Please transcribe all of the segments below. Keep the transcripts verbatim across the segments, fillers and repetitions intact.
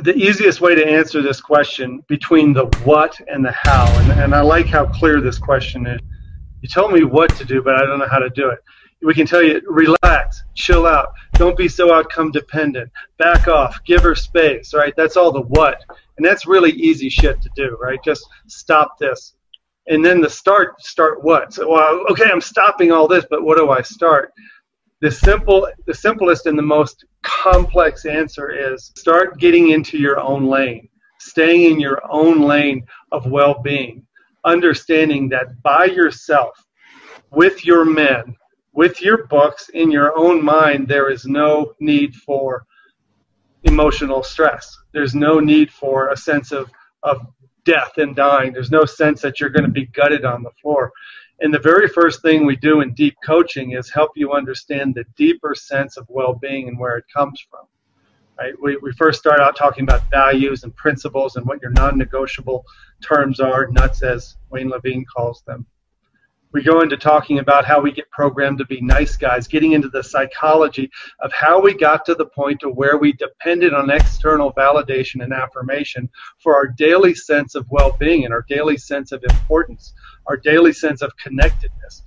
the easiest way to answer this question between the what and the how, and, and I like how clear this question is. You tell me what to do, but I don't know how to do it. We can tell you, relax, chill out, don't be so outcome dependent, back off, give her space, right? That's all the what. And that's really easy shit to do, right? Just stop this. And then the start, start what? So, well, okay, I'm stopping all this, but what do I start? The simple, the simplest and the most complex answer is start getting into your own lane, staying in your own lane of well-being, understanding that by yourself, with your men, with your books, in your own mind, there is no need for emotional stress. There's no need for a sense of, of death and dying. There's no sense that you're going to be gutted on the floor. And the very first thing we do in deep coaching is help you understand the deeper sense of well-being and where it comes from. Right? We, we first start out talking about values and principles and what your non-negotiable terms are, nuts as Wayne Levine calls them. We go into talking about how we get programmed to be nice guys, getting into the psychology of how we got to the point of where we depended on external validation and affirmation for our daily sense of well-being and our daily sense of importance, our daily sense of connectedness.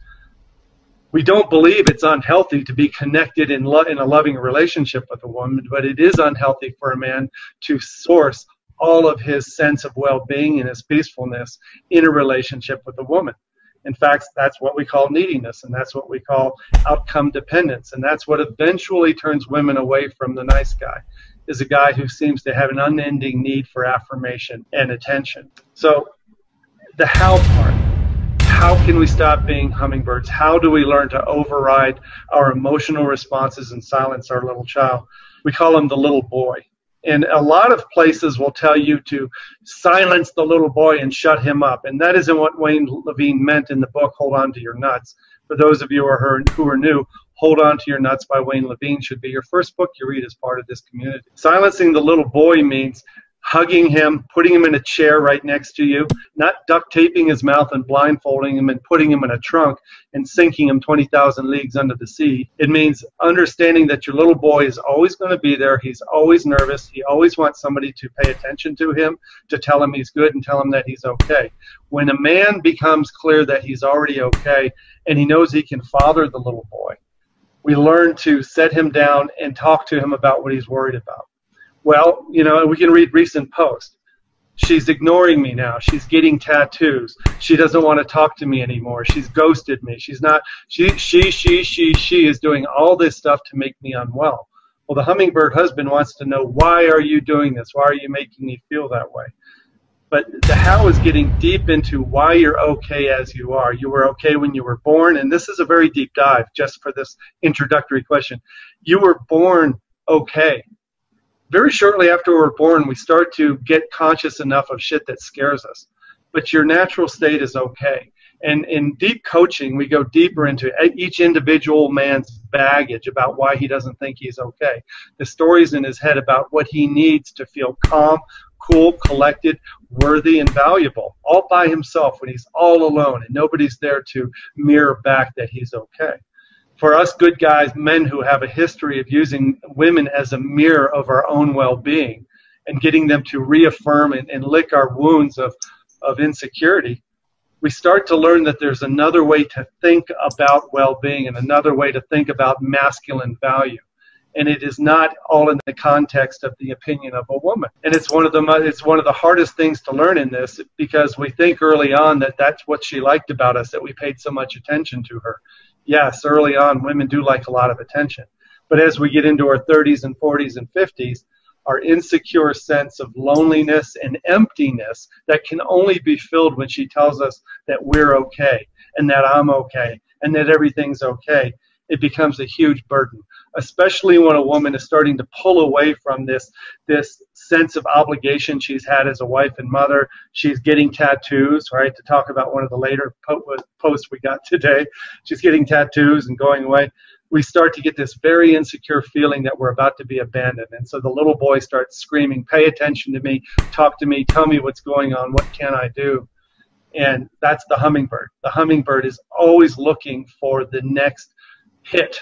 We don't believe it's unhealthy to be connected in, lo- in a loving relationship with a woman, but it is unhealthy for a man to source all of his sense of well-being and his peacefulness in a relationship with a woman. In fact, that's what we call neediness, and that's what we call outcome dependence, and that's what eventually turns women away from the nice guy, is a guy who seems to have an unending need for affirmation and attention. So the how part, how can we stop being hummingbirds? How do we learn to override our emotional responses and silence our little child? We call him the little boy. And a lot of places will tell you to silence the little boy and shut him up. And that isn't what Wayne Levine meant in the book, Hold On to Your Nuts. For those of you who are, who are new, Hold On to Your Nuts by Wayne Levine should be your first book you read as part of this community. Silencing the little boy means hugging him, putting him in a chair right next to you, not duct taping his mouth and blindfolding him and putting him in a trunk and sinking him twenty thousand leagues under the sea. It means understanding that your little boy is always going to be there. He's always nervous. He always wants somebody to pay attention to him, to tell him he's good and tell him that he's okay. When a man becomes clear that he's already okay and he knows he can father the little boy, we learn to set him down and talk to him about what he's worried about. Well, you know, we can read recent posts. She's ignoring me now. She's getting tattoos. She doesn't want to talk to me anymore. She's ghosted me. She's not, she, she, she, she, she is doing all this stuff to make me unwell. Well, the hummingbird husband wants to know, why are you doing this? Why are you making me feel that way? But the how is getting deep into why you're okay as you are. You were okay when you were born, and this is a very deep dive just for this introductory question. You were born okay. Very shortly after we're born, we start to get conscious enough of shit that scares us. But your natural state is okay. And in deep coaching, we go deeper into each individual man's baggage about why he doesn't think he's okay. The stories in his head about what he needs to feel calm, cool, collected, worthy, and valuable, all by himself when he's all alone and nobody's there to mirror back that he's okay. For us good guys, men who have a history of using women as a mirror of our own well-being and getting them to reaffirm and, and lick our wounds of, of insecurity, we start to learn that there's another way to think about well-being and another way to think about masculine value. And it is not all in the context of the opinion of a woman. And it's one of the it's one of the hardest things to learn in this, because we think early on that that's what she liked about us, that we paid so much attention to her. Yes, early on, women do like a lot of attention. But as we get into our thirties and forties and fifties, our insecure sense of loneliness and emptiness that can only be filled when she tells us that we're okay and that I'm okay and that everything's okay, it becomes a huge burden, especially when a woman is starting to pull away from this, this sense of obligation she's had as a wife and mother. She's getting tattoos, right, to talk about one of the later po- posts we got today. She's getting tattoos and going away. We start to get this very insecure feeling that we're about to be abandoned. And so the little boy starts screaming, pay attention to me, talk to me, tell me what's going on, what can I do? And that's the hummingbird. The hummingbird is always looking for the next hit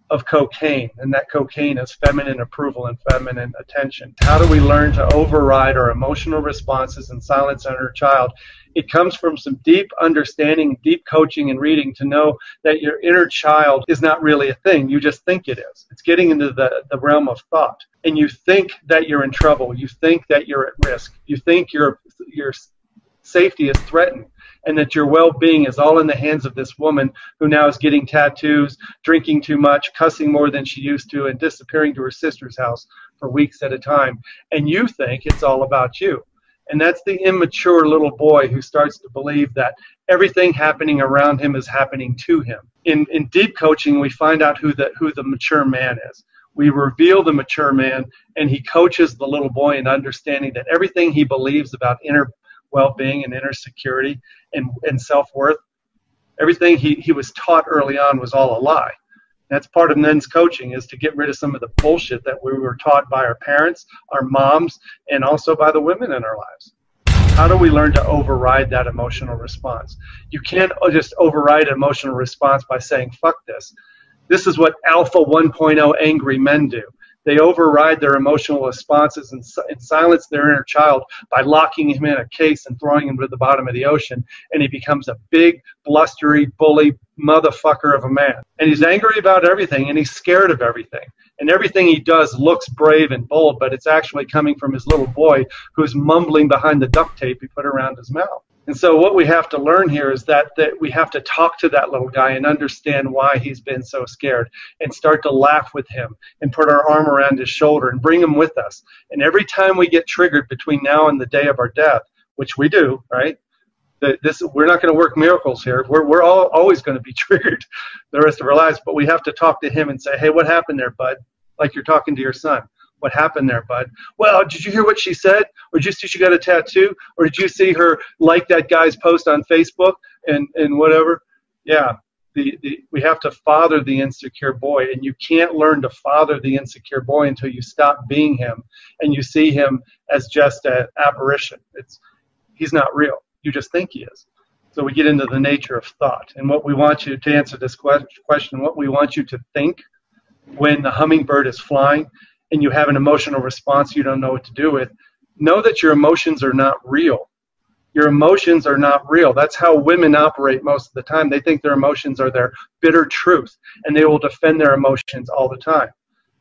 of cocaine, and that cocaine is feminine approval and feminine attention. How do we learn to override our emotional responses and silence our inner child? It comes from some deep understanding, deep coaching and reading to know that your inner child is not really a thing. You just think it is. It's getting into the, the realm of thought. And you think that you're in trouble. You think that you're at risk. You think your, your safety is threatened, and that your well-being is all in the hands of this woman who now is getting tattoos, drinking too much, cussing more than she used to, and disappearing to her sister's house for weeks at a time. And you think it's all about you. And that's the immature little boy who starts to believe that everything happening around him is happening to him. In, in deep coaching, we find out who the, who the mature man is. We reveal the mature man, and he coaches the little boy in understanding that everything he believes about inner well-being and inner security and, and self-worth, everything he, he was taught early on was all a lie. That's part of men's coaching, is to get rid of some of the bullshit that we were taught by our parents, our moms, and also by the women in our lives. How do we learn to override that emotional response? You can't just override an emotional response by saying, fuck this. This is what alpha one point oh angry men do. They override their emotional responses and, and silence their inner child by locking him in a case and throwing him to the bottom of the ocean, and he becomes a big, blustery, bully motherfucker of a man. And he's angry about everything, and he's scared of everything. And everything he does looks brave and bold, but it's actually coming from his little boy who's mumbling behind the duct tape he put around his mouth. And so what we have to learn here is that, that we have to talk to that little guy and understand why he's been so scared, and start to laugh with him and put our arm around his shoulder and bring him with us. And every time we get triggered between now and the day of our death, which we do, right? This, we're not going to work miracles here. We're, we're all always going to be triggered the rest of our lives, but we have to talk to him and say, hey, what happened there, bud? Like you're talking to your son. What happened there, bud? Well, did you hear what she said? Or did you see she got a tattoo? Or did you see her like that guy's post on Facebook and, and whatever? Yeah, the, the, we have to father the insecure boy, and you can't learn to father the insecure boy until you stop being him and you see him as just an apparition. It's, he's not real. You just think he is. So we get into the nature of thought. And what we want you to answer this question, what we want you to think when the hummingbird is flying and you have an emotional response you don't know what to do with, know that your emotions are not real. Your emotions are not real. That's how women operate most of the time. They think their emotions are their bitter truth, and they will defend their emotions all the time.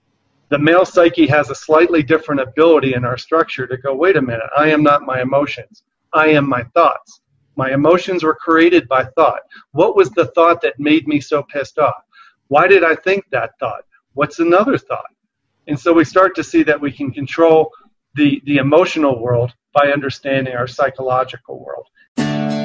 The male psyche has a slightly different ability in our structure to go, wait a minute, I am not my emotions. I am my thoughts. My emotions were created by thought. What was the thought that made me so pissed off? Why did I think that thought? What's another thought? And so we start to see that we can control the, the emotional world by understanding our psychological world.